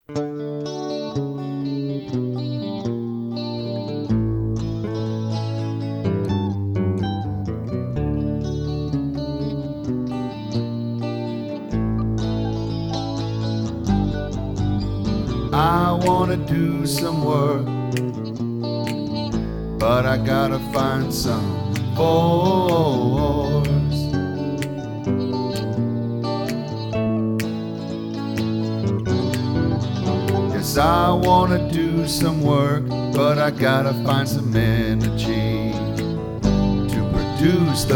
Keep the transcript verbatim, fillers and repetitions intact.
I wanna do some work, but I gotta find some force. Yes, I wanna do some work, but I gotta find some energy to produce the